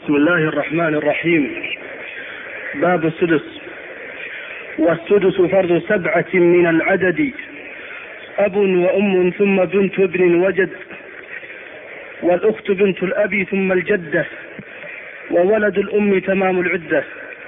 بسم الله الرحمن الرحيم. باب السدس. والسدس فرض 7 من العدد، أب وأم ثم بنت ابن وجد، والأخت بنت الأب ثم الجدة، وولد الأم تمام العدة.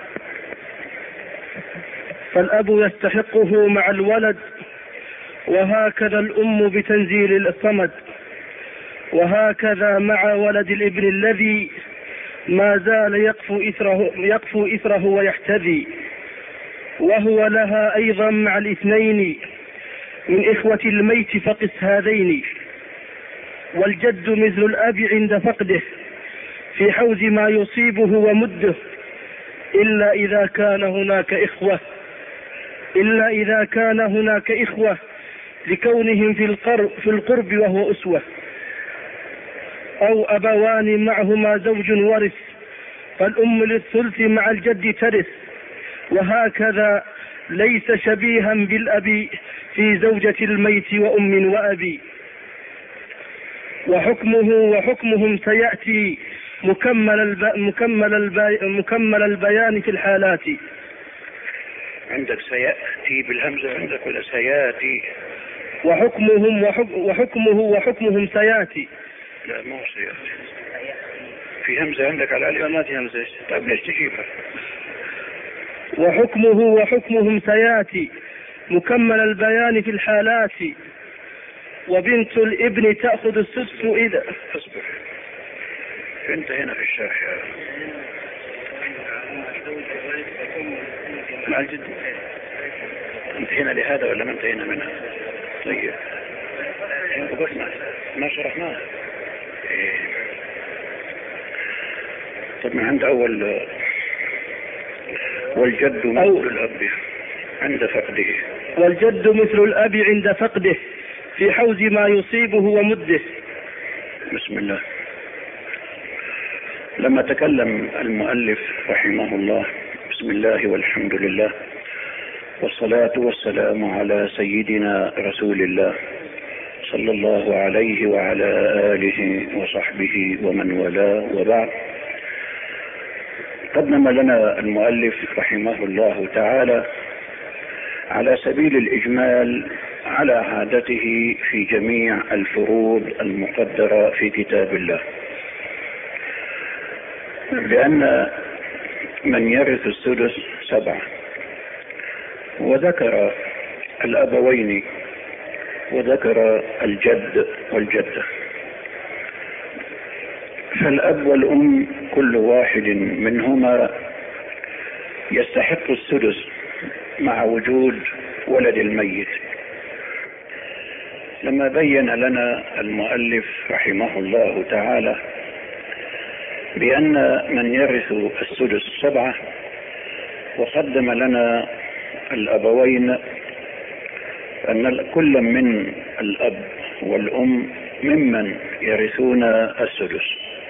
فالأب يستحقه مع الولد، وهكذا الأم بتنزيل الصمد، وهكذا مع ولد الابن الذي ما زال يقفو إثره ويحتذي، وهو لها أيضا مع الاثنين من إخوة الميت فقس هذين. والجد مثل الأب عند فقده في حوز ما يصيبه ومده، إلا إذا كان هناك إخوة لكونهم في القرب وهو أسوة، أو أبوان معهما زوج ورث، فالأم للثلث مع الجد ترث. وهكذا ليس شبيها بالأب في زوجة الميت وأم وأبي. وحكمهم سيأتي مكمل البيان في الحالات. عندك سيأتي بالهمزة عندك ولا سيأتي؟ وحكمهم سيأتي. لا ما هو سيأتي، في همزة عندك على الألف. ما في همزة. طيب ليش تجيبها؟ وحكمهم سيأتي مكمل البيان في الحالات. وبنت الابن تأخذ السدس إذا اصبر، انت هنا في الشرح مع الجد، انت هنا لهذا ولا ما انت هنا منها؟ طيب وقفنا ما شرحناه. طب من عند أول والجد مثل الأب عند فقده. والجد مثل الأب عند فقده في حوز ما يصيبه ومده. بسم الله. لما تكلم المؤلف رحمه الله: بسم الله والحمد لله والصلاة والسلام على سيدنا رسول الله صلى الله عليه وعلى آله وصحبه ومن والاه، وبعد. قدم لنا المؤلف رحمه الله تعالى على سبيل الإجمال على عادته في جميع الفروض المقدرة في كتاب الله، بأن من يرث السدس 7، وذكر الأبوين وذكر الجد والجدة. فالأب والأم كل واحد منهما يستحق السدس مع وجود ولد الميت. لما بين لنا المؤلف رحمه الله تعالى بأن من يرث السدس 7، وقدم لنا الأبوين، أن كل من الأب والأم ممن يرثون السدس،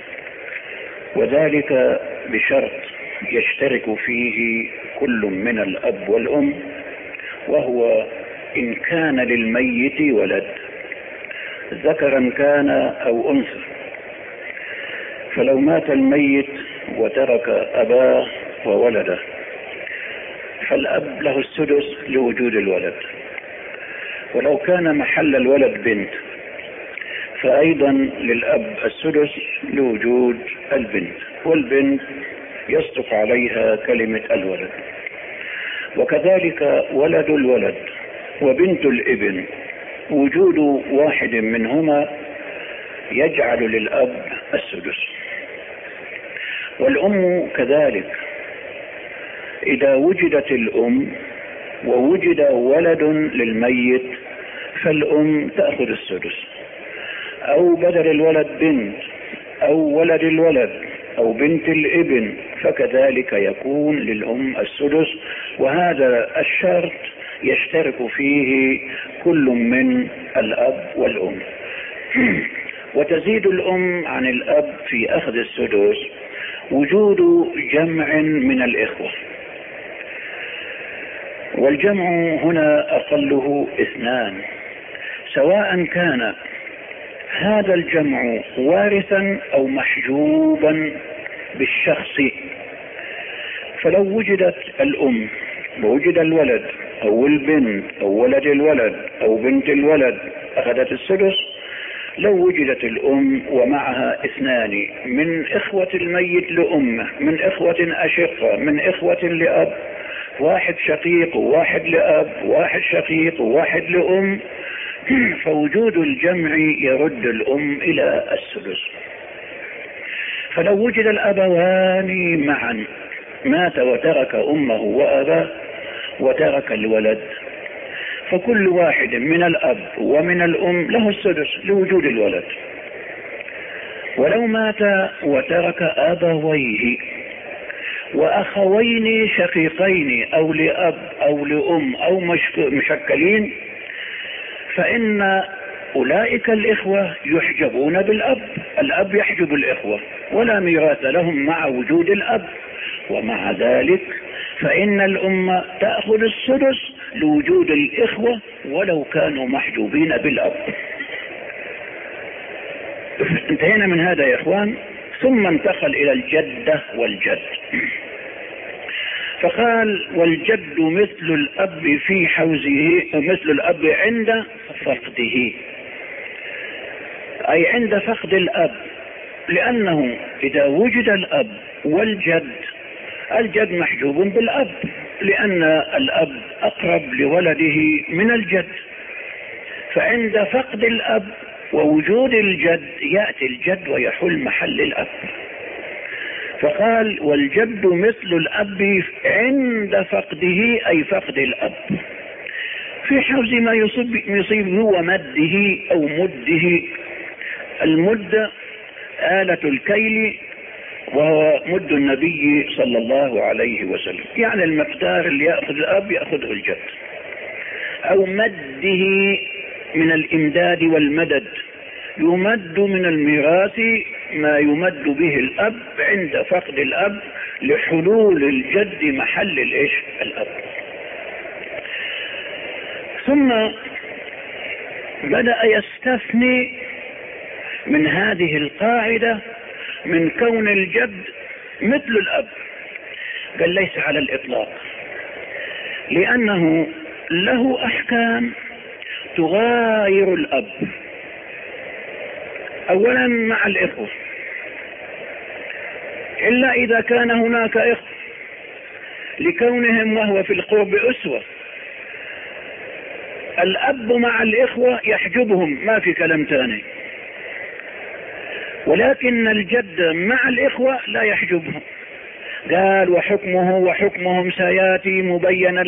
وذلك بشرط يشترك فيه كل من الأب والأم، وهو إن كان للميت ولد ذكرا كان أو أنثى. فلو مات الميت وترك أباه وولده، فالأب له السدس لوجود الولد. ولو كان محل الولد بنت، فأيضا للأب السدس لوجود البنت، والبنت يصدق عليها كلمة الولد. وكذلك ولد الولد وبنت الابن، وجود واحد منهما يجعل للأب السدس. والأم كذلك، إذا وجدت الأم ووجد ولد للميت فالأم تأخذ السدس، أو بدل الولد بنت، أو ولد الولد، أو بنت الابن، فكذلك يكون للأم السدس. وهذا الشرط يشترك فيه كل من الأب والأم. وتزيد الأم عن الأب في أخذ السدس وجود جمع من الإخوة، والجمع هنا أقله 2، سواء كان هذا الجمع وارثا أو محجوبا بالشخص. فلو وجدت الأم ووجد الولد أو البنت أو ولد الولد أو بنت الولد أخذت السدس. لو وجدت الأم ومعها اثنان من إخوة الميت لأمه، من إخوة أشقة، من إخوة لأب، واحد شقيق وواحد لأب، واحد شقيق وواحد لأم، فوجود الجمع يرد الأم إلى السدس. فلو وجد الأبوان معا، مات وترك أمه وأباه وترك الولد، فكل واحد من الأب ومن الأم له السدس لوجود الولد. ولو مات وترك أبويه وأخوين شقيقين أو لأب أو لأم أو مشكلين، فإن أولئك الإخوة يحجبون بالأب، الأب يحجب الإخوة ولا ميراث لهم مع وجود الأب. ومع ذلك فإن الأم تأخذ السدس لوجود الإخوة ولو كانوا محجوبين بالأب. انتهينا من هذا يا إخوان. ثم انتقل إلى الجدة والجد، فقال والجد مثل الأب في حوزه ومثل الأب عند فقده، أي عند فقد الأب، لأنه إذا وجد الأب والجد، الجد محجوب بالأب لأن الأب أقرب لولده من الجد، فعند فقد الأب ووجود الجد يأتي الجد ويحل محل الأب. فقال والجد مثل الأب عند فقده، أي فقد الأب، في حوز ما يصيبه ومده أو مده. المد آلة الكيل وهو مد النبي صلى الله عليه وسلم، يعني المقدار اللي يأخذ الأب يأخذه الجد. أو مده من الإمداد والمدد، يمد من الميراث ما يمد به الأب عند فقد الأب لحلول الجد محل الأب. ثم بدأ يستثني من هذه القاعدة من كون الجد مثل الأب. قال ليس على الإطلاق، لأنه له أحكام تغاير الأب. أولا مع الإخوة، إلا إذا كان هناك إخوة لكونهم وهو في القرب أسوة، الأب مع الإخوة يحجبهم، ما في كلام تاني. ولكن الجد مع الإخوة لا يحجبهم. قال وحكمهم سياتي مبين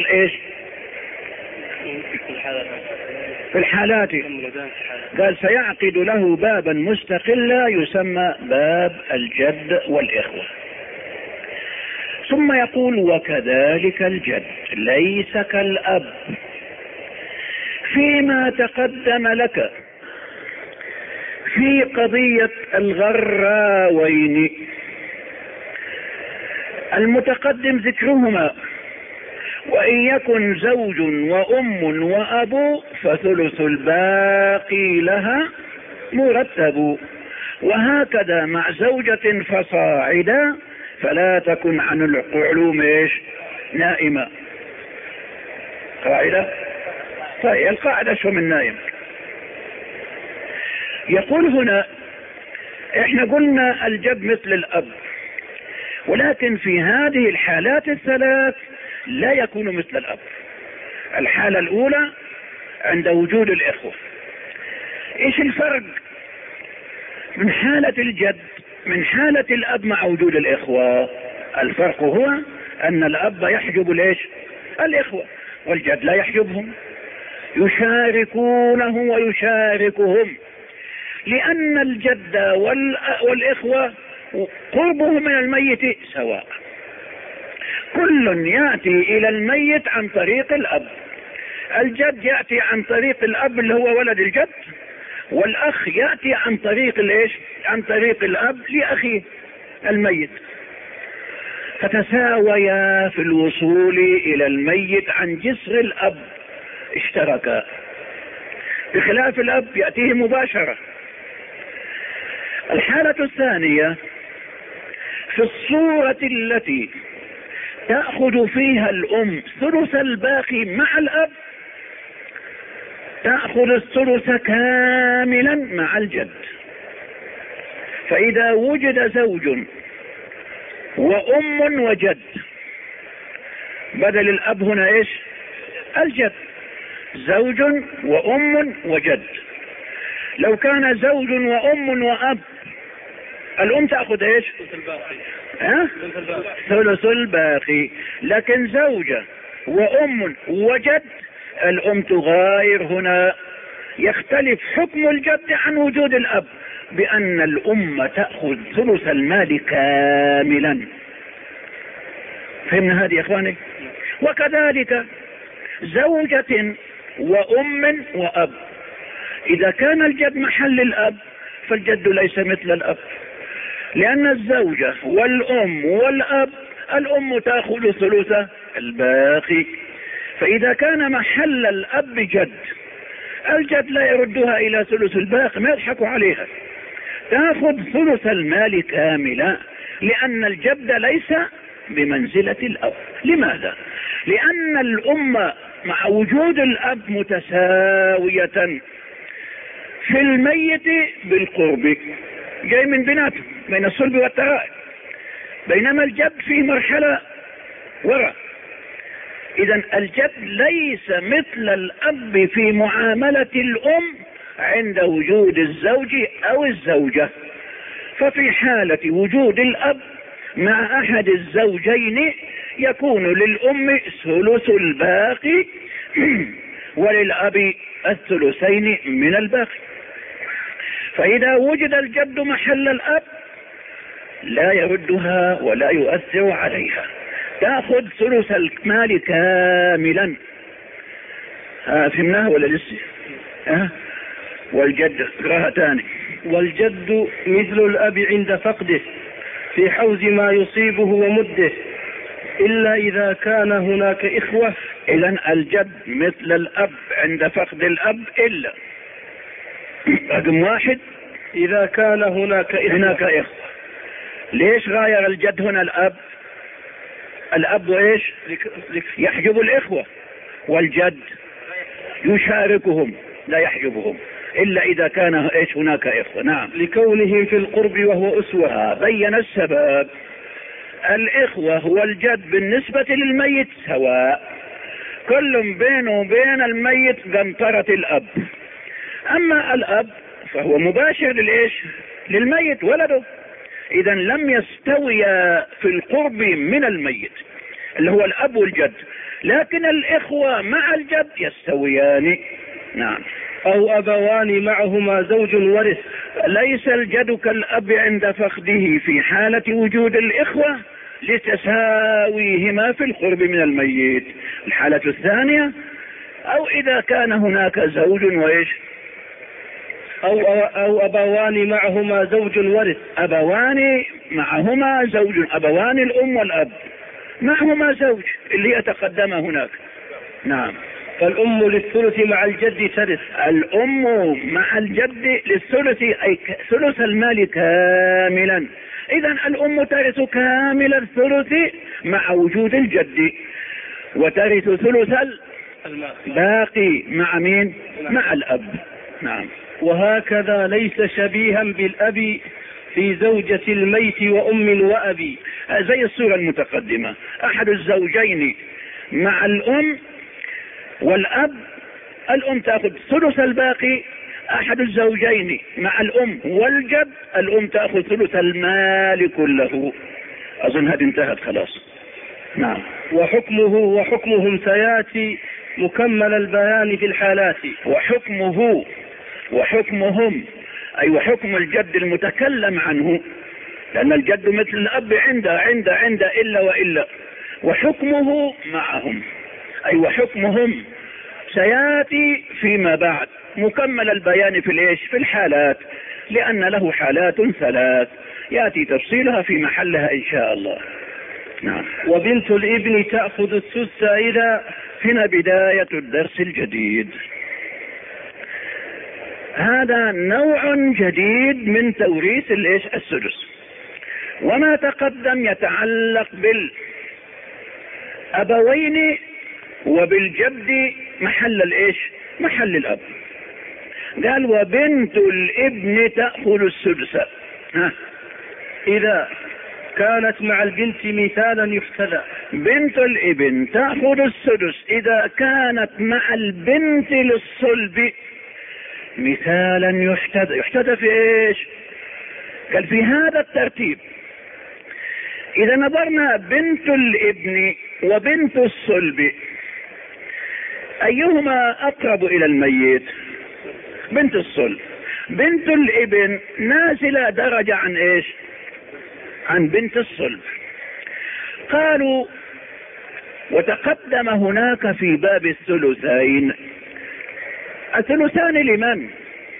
في الحالات. قال سيعقد له بابا مستقلا يسمى باب الجد والإخوة. ثم يقول وكذلك الجد ليس كالأب فيما تقدم لك في قضية الغراوين. المتقدم ذكرهما، وإن يكن زوج وأم وأبو فثلث الباقي لها مرتب، وهكذا مع زوجة فصاعدا فلا تكن عن العلوم نائمة. قاعدة. طيب القاعدة شو من نائم؟ يقول هنا احنا قلنا الجد مثل الأب، ولكن في هذه الحالات الثلاث لا يكون مثل الأب. الحالة الأولى عند وجود الإخوة. ايش الفرق من حالة الجد من حالة الأب مع وجود الإخوة؟ الفرق هو أن الأب يحجب الإخوة، والجد لا يحجبهم، يشاركونه ويشاركهم، لأن الجد والإخوة قربهم من الميت سواء. كل يأتي إلى الميت عن طريق الأب. الجد يأتي عن طريق الأب اللي هو ولد الجد، والأخ يأتي عن طريق عن طريق الأب لأخيه الميت، فتساويا في الوصول إلى الميت عن جسر الأب، اشتركا، بخلاف الأب يأتيه مباشرة. الحالة الثانية في الصورة التي تأخذ فيها الأم ثلث الباقي مع الأب تأخذ الثلث كاملا مع الجد. فإذا وجد زوج وأم وجد، بدل الأب هنا إيش؟ الجد. زوج وأم وجد. لو كان زوج وأم وأب، الأم تأخذ إيش؟ ثلث الباقي. لكن زوجة وأم وجد، الأم تغاير هنا. يختلف حكم الجد عن وجود الأب بأن الأم تأخذ ثلث المال كاملا. فهمنا هذه يا إخواني؟ وكذلك زوجة وأم وأب، إذا كان الجد محل الأب فالجد ليس مثل الأب، لأن الزوجة والأم والأب الأم تأخذ ثلث الباقي. فإذا كان محل الأب جد، الجد لا يردها إلى ثلث الباقي، ما يضحكوا عليها، تأخذ ثلث المال كاملا، لأن الجد ليس بمنزلة الأب. لماذا؟ لأن الأم مع وجود الأب متساوية في الميت بالقرب، جاي من بيناتهم بين الصلب والترائب، بينما الجد في مرحلة وراء. إذن الجد ليس مثل الأب في معاملة الأم عند وجود الزوج أو الزوجة. ففي حالة وجود الأب مع أحد الزوجين يكون للأم ثلث الباقي وللأب الثلثين من الباقي. فإذا وجد الجد محل الأب لا يردها ولا يؤثر عليها، تأخذ ثلث المال كاملا. فهمناها ولا لسه؟ والجد قراءة ثاني. والجد مثل الأب عند فقده في حوز ما يصيبه ومده، إلا إذا كان هناك إخوة. إذن الجد مثل الأب عند فقد الأب، إلا رقم واحد إذا كان هناك إخوة. ليش غاير الجد هنا الأب؟ الأب إيش؟ يحجب الإخوة، والجد يشاركهم لا يحجبهم إلا إذا كان إيش؟ هناك إخوة. نعم، لكونهم في القرب وهو أسوة. بين السبب. الإخوة والجد بالنسبة للميت سواء، كل بينه وبين الميت قنطرة الأب. أما الأب فهو مباشر للإيش؟ للميت ولده. إذا لم يستويا في القرب من الميت اللي هو الأب والجد، لكن الإخوة مع الجد يستويان. نعم. أو أبوان معهما زوج ورث. ليس الجد كالأب عند فقده في حالة وجود الإخوة لتساويهما في القرب من الميت. الحالة الثانية، أو إذا كان هناك زوج وإيش؟ أو أبوان معهما زوج ورث. أبوان معهما زوج، أبوان الأم والأب معهما زوج اللي يتقدم هناك. نعم. فالأم للثلث مع الجد ترث. الأم مع الجد للثلث، أي ثلث المال كاملا. إذن الأم ترث كامل الثلث مع وجود الجد، وترث ثلث الباقي مع مين؟ مع الأب. نعم. وهكذا ليس شبيها بالأب في زوجة الميت وأم وأبي. زي الصورة المتقدمة، أحد الزوجين مع الأم والأب، الأم تأخذ ثلث الباقي. أحد الزوجين مع الأم والجد، الأم تأخذ ثلث المال كله. أظن هذه انتهت خلاص. نعم. وحكمهم سيأتي مكمل البيان في الحالات. وحكمهم أي وحكم الجد المتكلم عنه، لأن الجد مثل الأب عند إلا وإلا. وحكمه معهم أي وحكمهم سيأتي فيما بعد مكمل البيان في الإيش؟ في الحالات، لأن له حالات ثلاث يأتي تفصيلها في محلها إن شاء الله. نعم. وبنت الابن تأخذ السدس إذا. هنا بداية الدرس الجديد. هذا نوع جديد من توريث الإيش؟ السدس. وما تقدم يتعلق بالأبوين وبالجد محل الايش؟ محل الأب. قال وبنت الابن تأخذ السدس. إذا كانت مع البنت مثالا يحتذى. بنت الابن تأخذ السدس إذا كانت مع البنت للصلب مثالا يحتذى. يحتذى في ايش؟ قال في هذا الترتيب. إذا نظرنا بنت الابن وبنت الصلب أيهما أقرب إلى الميت؟ بنت الصلب. بنت الابن نازلة درجة عن ايش؟ عن بنت الصلب. قالوا وتقدم هناك في باب الثلثين. الثلثان لمن؟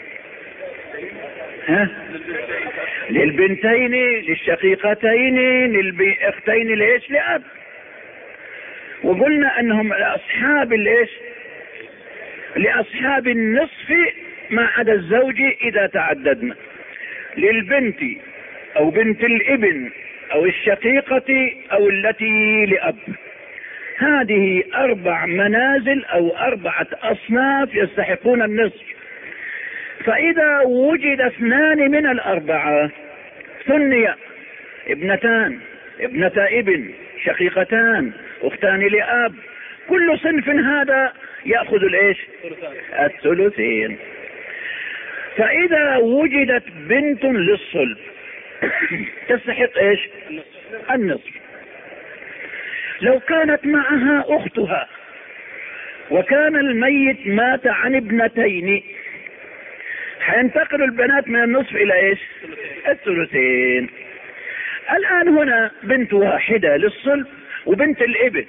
للبنتين، للشقيقتين، للأختين ليش؟ لأب. وقلنا أنهم لأصحاب ليش؟ لأصحاب النصف ما عدا الزوج إذا تعددنا. للبنت أو بنت الابن أو الشقيقة أو التي لأب. هذه 4 منازل أو 4 أصناف يستحقون النصف. فإذا وجد 2 من ال4 ثنيا: ابنتان، ابنة ابن، شقيقتان، اختان لأب، كل صنف هذا يأخذ الايش؟ الثلثين. فإذا وجدت بنت للصلب تستحق ايش؟ النصف. لو كانت معها اختها وكان الميت مات عن ابنتين حينتقل البنات من النصف الى ايش؟ الثلثين. الان هنا بنت واحدة للصلب وبنت الابن.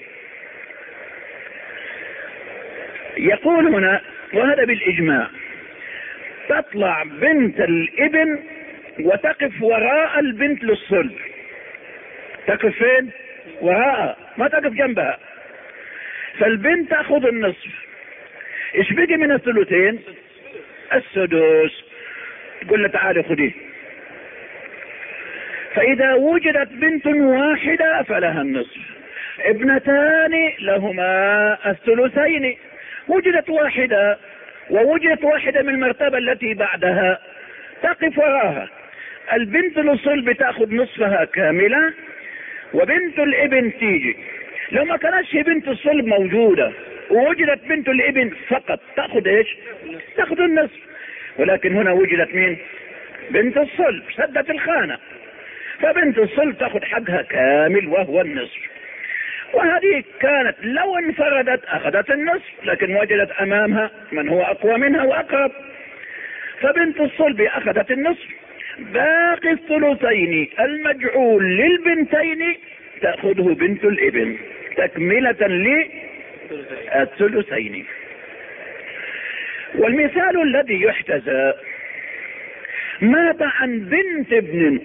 يقول هنا وهذا بالاجماع تطلع بنت الابن وتقف وراء البنت للصلب. تقف فين؟ وراء، ما تقف جنبها. فالبنت تأخذ النصف. ايش بقي من الثلثين؟ السدس. تقول له تعالي خذيه. فإذا وجدت بنت واحدة فلها النصف. ابنتان لهما الثلثين. وجدت واحدة ووجدت واحدة من المرتبة التي بعدها تقف وراها. البنت للصلب تأخذ نصفها كاملة وبنت الابن تيجي. لو ما كانتش بنت الصلب موجودة ووجدت بنت الابن فقط تأخذ ايش؟ تأخذ النصف. ولكن هنا وجدت مين؟ بنت الصلب، سدت الخانة. فبنت الصلب تأخذ حقها كامل وهو النصف. وهذه كانت لو انفردت أخذت النصف، لكن وجدت أمامها من هو أقوى منها وأقرب. فبنت الصلب أخذت النصف. باقي الثلثين المجعول للبنتين تأخذه بنت الابن تكملة للثلثين. والمثال الذي يحتذى: مات عن بنت ابن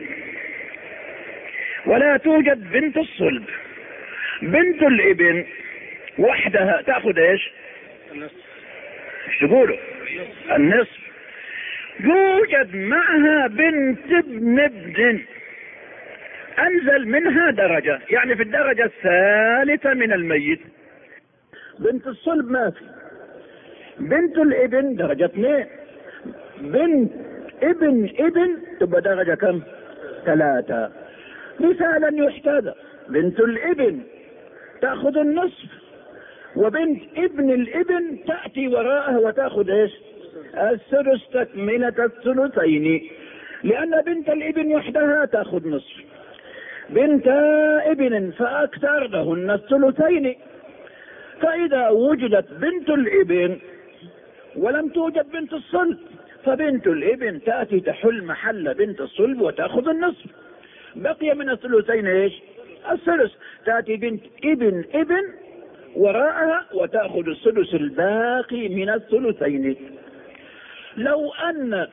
ولا توجد بنت الصلب. بنت الابن وحدها تأخذ ايش؟ ايش تقولوا؟ النصف. يوجد معها بنت ابن انزل منها درجة، يعني في الدرجة الثالثة من الميت. بنت الصلب ما في. بنت الابن درجة 2. بنت ابن تبقى درجة كم؟ 3. مثالا يحتذى: بنت الابن تأخذ النصف وبنت ابن الابن تأتي وراءه وتأخذ ايش؟ السدس تكملة الثلثين. لأن بنت الابن وحدها تأخذ نصف. بنت ابن فأكثر لهن الثلثين. فإذا وجدت بنت الابن ولم توجد بنت الصلب فبنت الابن تأتي تحل محل بنت الصلب وتأخذ النصف. بقي من الثلثين ايش؟ الثلث. تأتي بنت ابن وراءها وتأخذ السدس الباقي من الثلثين. لو أن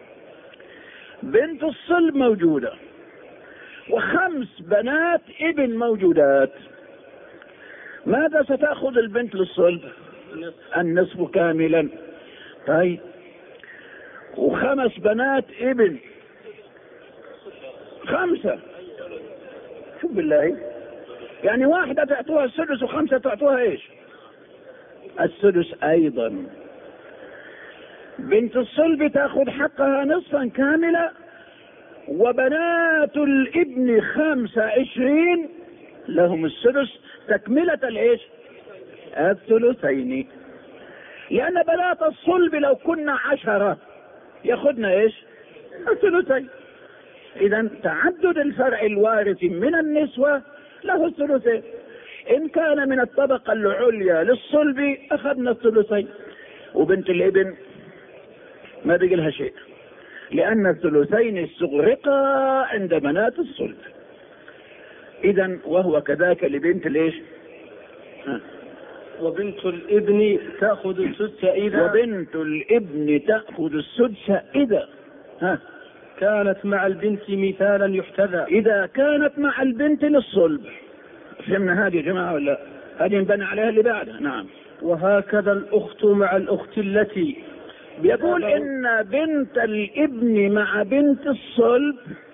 بنت الصلب موجودة و5 بنات ابن موجودات، ماذا ستأخذ البنت للصلب؟ النصف كاملا. طيب، و5 بنات ابن 5 شوف بالله، يعني واحدة تعطوها السدس وخمسة تعطوها ايش؟ السدس ايضا. بنت الصلب تأخذ حقها نصفا كاملا، وبنات الابن 25 لهم السدس تكملة الايش؟ الثلثين. لأن بنات الصلب لو كنا 10 يأخذنا ايش؟ الثلثين. إذا تعدد الفرع الوارث من النسوة له الثلثين. إن كان من الطبقة العليا للصلب أخذنا الثلثين، وبنت الابن ما بقي لها شيء، لأن الثلثين استغرقا عند بنات الصلب. إذا وهو كذاك لبنت ليش؟ وبنت الابن تأخذ السدس إذا وبنت الابن تأخذ السدس إذا كانت مع البنت مثالا يحتذى. إذا كانت مع البنت للصلب. فهمنا هذه يا جماعة ولا؟ هذه نبنى عليها اللي بعدها. نعم. وهكذا الأخت مع الأخت التي، يقول إن بنت الابن مع بنت الصلب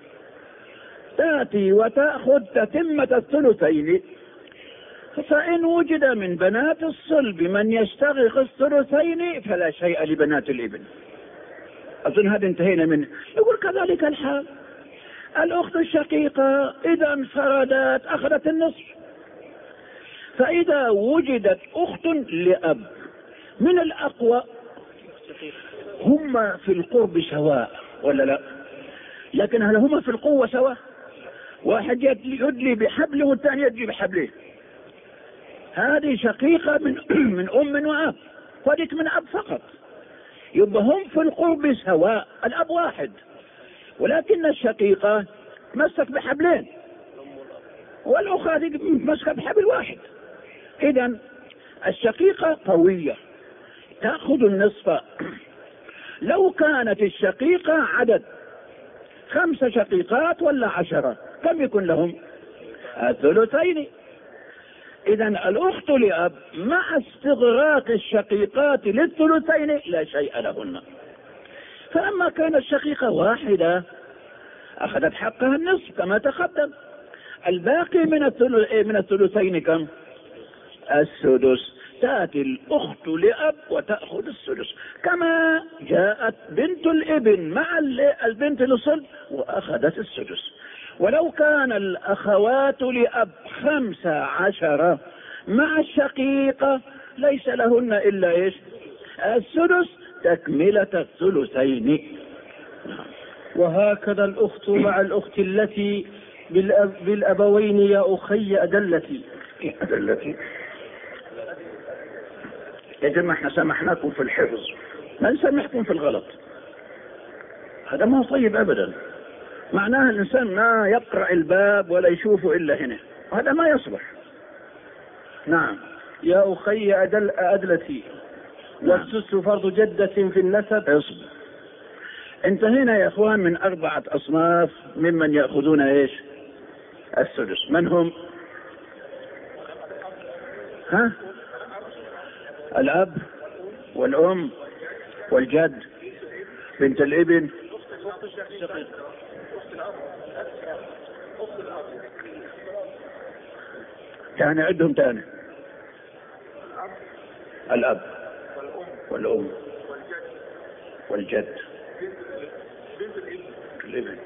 تأتي وتأخذ تتمة الثلثين. فإن وجد من بنات الصلب من يستغرق الثلثين فلا شيء لبنات الابن. أظن هذا انتهينا منه. يقول كذلك الحال الأخت الشقيقة إذا انفردت أخذت النصف. فإذا وجدت أخت لأب من الأقوى، هم في القرب سواء ولا لا؟ لكن هل هم في القوة سواء؟ واحد يدلي بحبله والثاني يدلي بحبله. هذه شقيقة من أم وأب، وهذيك من أب فقط. يبقى هم في القرب سواء، الأب واحد، ولكن الشقيقة تمسك بحبلين والأخرى هذه تمسك بحبل واحد. إذن الشقيقة قوية تأخذ النصف. لو كانت الشقيقة عدد 5 شقيقات ولا 10 كم يكون لهم؟ الثلثين. إذن الأخت لأب مع استغراق الشقيقات للثلثين لا شيء لهن. فلما كانت الشقيقة واحدة أخذت حقها النصف كما تقدم. الباقي من الثلثين كم؟ السدس. تأتي الأخت لأب وتأخذ السدس، كما جاءت بنت الابن مع البنت لصلب وأخذت السدس. ولو كان الأخوات لأب 15 مع الشقيقة ليس لهن إلا إيش؟ السدس تكملة الثلثين. وهكذا الأخت مع الأخت التي بالأبوين يا أخي أدلتي. يا جماعة احنا سمحناكم في الحفظ، ما نسمحكم في الغلط. هذا ما هو طيب أبدا. معناه الإنسان ما يقرأ الباب ولا يشوفه إلا هنا، هذا ما يصلح. نعم. يا أخي أدلتي. والسدس فرض جدة في النسب. اصبر. انتهينا يا اخوان من 4 أصناف ممن يأخذون ايش؟ السدس. من هم؟ الأب والأم والجد، بنت الابن، يعني عندهم تاني الأب والأم والجد، الابن،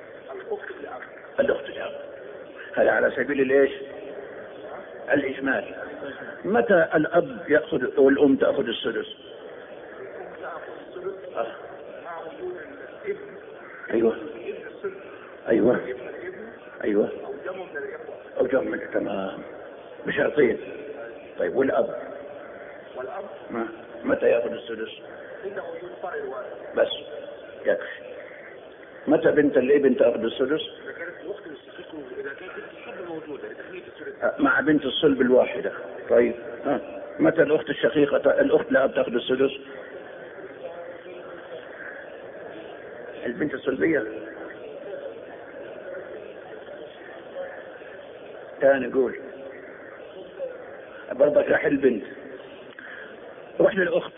الأخت الأب. هذا على سبيل الإيش؟ الإجمال. متى الأب يأخذ والأم تأخذ السدس؟ أيوة أيوة أيوة أو جمع. تمام، بشرطين. طيب والأب متى يأخذ السدس؟ بس يكفي. متى بنت الابن تأخذ السدس؟ مع بنت الصلب الواحدة. طيب متى الأخت الشقيقة الأخت لأب تأخذ السدس؟ البنت الصلبية. تاني قول برضك راح البنت، روح للأخت.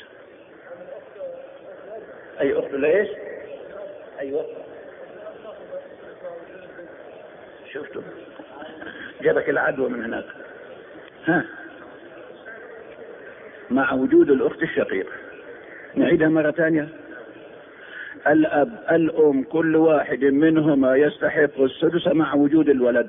أي أخت ليش؟ أيوة شفتوا جابك العدوى من هناك. ها، مع وجود الأخت الشقيقة. نعيدها مرة ثانية. الأب الأم كل واحد منهما يستحق السدس مع وجود الولد،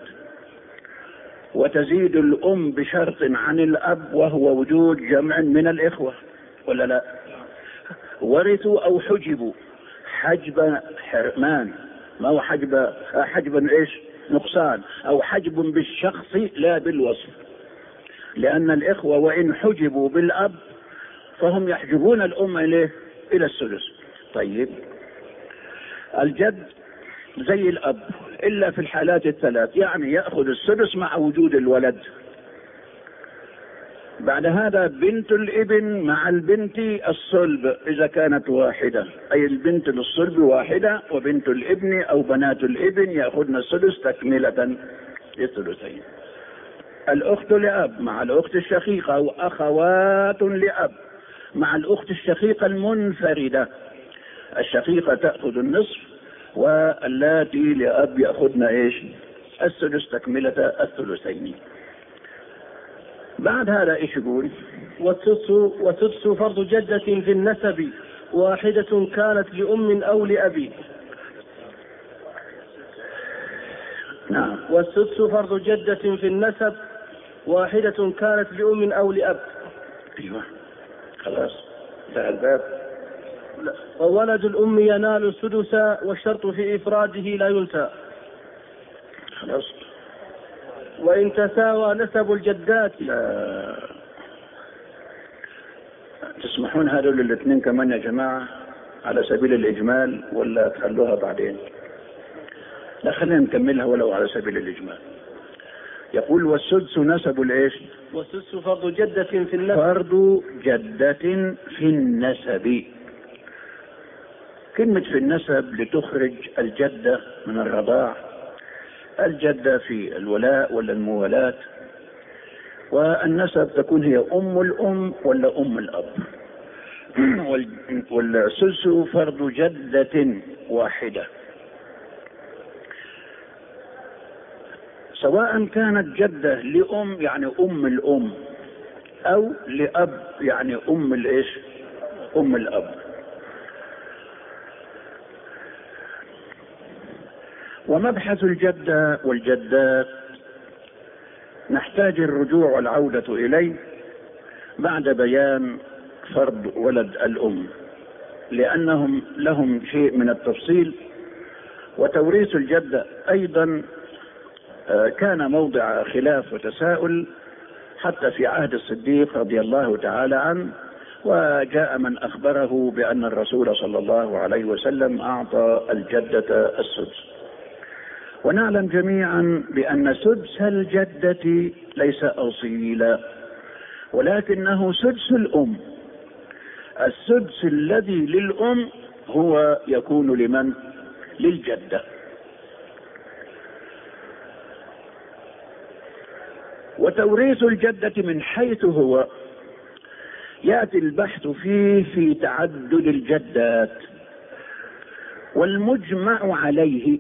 وتزيد الأم بشرط عن الأب وهو وجود جمع من الإخوة، ولا لا؟ ورثوا أو حجبوا حجب حرمان، ما هو حجب إيش؟ نقصان، أو حجب بالشخص لا بالوصف، لأن الإخوة وإن حجبوا بالأب فهم يحجبون الأم إليه إلى السدس. طيب، الجد زي الأب إلا في الحالات الثلاث، يعني يأخذ السدس مع وجود الولد. بعد هذا بنت الابن مع البنت الصلب إذا كانت واحدة، أي البنت للصلب واحدة، وبنت الابن أو بنات الابن يأخذن السدس تكملة للثلثين. الأخت لأب مع الأخت الشقيقة، أو أخوات لأب مع الأخت الشقيقة المنفردة. الشقيقة تأخذ النصف، واللاتي لأب يأخذن إيش؟ السدس تكملة الثلثين. بعد هذا إيش يقول؟ وسدس فرض جدة في النسب، واحدة كانت لأم أو لأبي. نعم. والسدس فرض جدة في النسب، واحدة كانت لأم أو لأب. أيوة، خلاص انتهى الباب. وولد الأم ينال السدس، والشرط في إفراده لا ينسى. خلاص. وإن تساوى نسب الجدات. لا. تسمحون هذول الاثنين كمان يا جماعة على سبيل الإجمال، ولا تخلوها بعدين؟ لا، خلينا نكملها ولو على سبيل الإجمال. يقول والسدس نسب الإيش؟ والسدس فرض جدة في النسب. فرض جدة في النسب. كلمة في النسب لتخرج الجدة من الرضاع، الجدة في الولاء ولا الموالاة، والنسب تكون هي أم الأم ولا أم الأب. والسدس فرض جدة واحدة، سواء كانت جدة لأم يعني أم الأم، أو لأب يعني أم الإيش؟ أم الأب. ومبحث الجدة والجدات نحتاج الرجوع والعودة إليه بعد بيان فرض ولد الأم، لأنهم لهم شيء من التفصيل. وتوريث الجدة أيضا كان موضع خلاف وتساؤل حتى في عهد الصديق رضي الله تعالى عنه، وجاء من أخبره بأن الرسول صلى الله عليه وسلم أعطى الجدة السدس. ونعلم جميعا بأن سدس الجدة ليس أصيلا، ولكنه سدس الأم. السدس الذي للأم هو يكون لمن؟ للجدة. وتوريث الجدة من حيث هو يأتي البحث فيه في تعدد الجدات، والمجمع عليه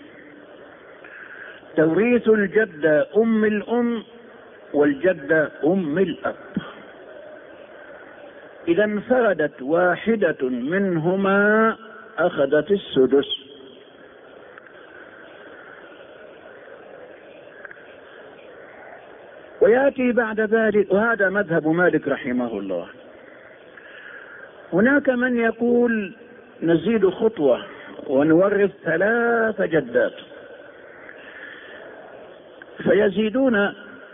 توريث الجدة أم الأم والجدة أم الأب. إذا انفردت واحدة منهما أخذت السدس. ويأتي بعد ذلك، وهذا مذهب مالك رحمه الله. هناك من يقول نزيد خطوة ونورث 3 جدات، فيزيدون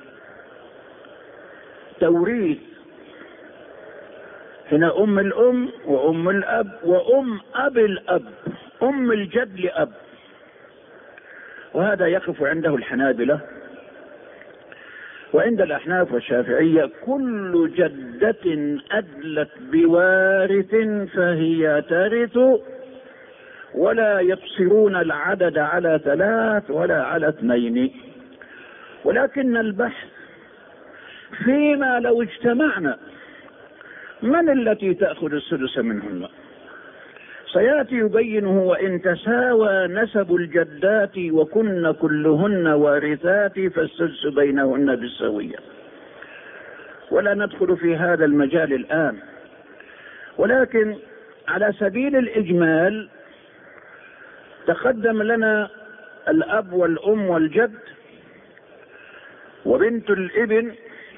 توريث هنا أم الأم وأم الأب وأم أب الأب، أم الجد لأب. وهذا يقف عنده الحنابلة، وعند الأحناف والشافعية كل جدة أدلت بوارث فهي ترث، ولا يقصرون العدد على 3 ولا على 2. ولكن البحث فيما لو اجتمعنا من التي تأخذ السدس منهن، سيأتي يبينه: وإن تساوى نسب الجدات وكن كلهن وارثات فالسدس بينهن بالسوية. ولا ندخل في هذا المجال الآن، ولكن على سبيل الإجمال تقدم لنا الأب والأم والجد وبنت الابن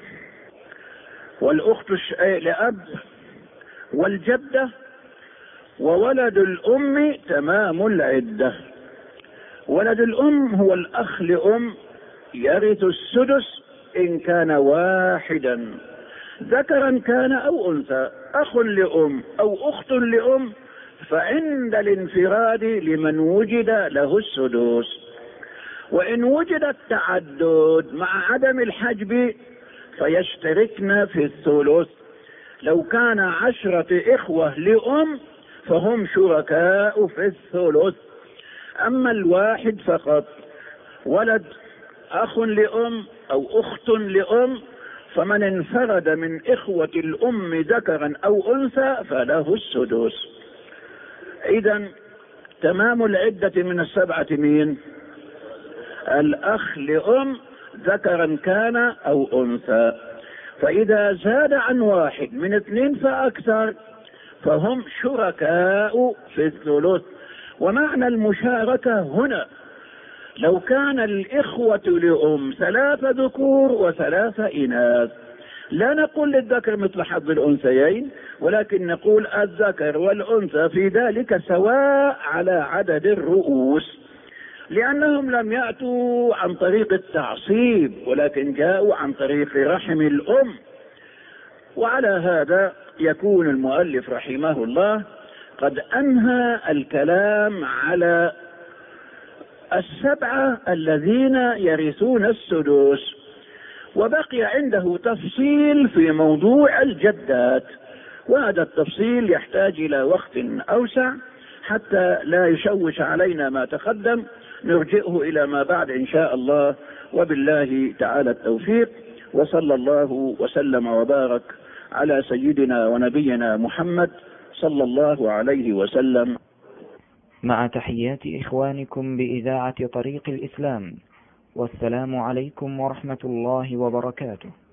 والأخت لأب والجدة وولد الأم تمام العدة. ولد الأم هو الأخ لأم يرث السدس إن كان واحدا، ذكرا كان أو أنثى، أخ لأم أو أخت لأم، فعند الانفراد لمن وجد له السدس. وإن وجد التعدد مع عدم الحجب فيشتركن في الثلث. لو كان 10 إخوة لأم فهم شركاء في الثلث. أما الواحد فقط، ولد أخ لأم أو أخت لأم، فمن انفرد من إخوة الأم ذكرا أو أنثى فله السدس. إذن تمام العدة من السبعة مين؟ الأخ لأم ذكرا كان أو أنثى. فإذا زاد عن واحد من 2 فأكثر فهم شركاء في الثلث. ومعنى المشاركة هنا لو كان الإخوة لأم 3 ذكور و3 إناث، لا نقول للذكر مثل حظ الأنثيين، ولكن نقول الذكر والأنثى في ذلك سواء على عدد الرؤوس، لأنهم لم يأتوا عن طريق التعصيب ولكن جاءوا عن طريق رحم الأم. وعلى هذا يكون المؤلف رحمه الله قد أنهى الكلام على 7 الذين يرثون السدس، وبقي عنده تفصيل في موضوع الجدات، وهذا التفصيل يحتاج إلى وقت أوسع حتى لا يشوش علينا ما تقدم، نرجئه إلى ما بعد إن شاء الله. وبالله تعالى التوفيق، وصلى الله وسلم وبارك على سيدنا ونبينا محمد صلى الله عليه وسلم. مع تحيات إخوانكم بإذاعة طريق الإسلام، والسلام عليكم ورحمة الله وبركاته.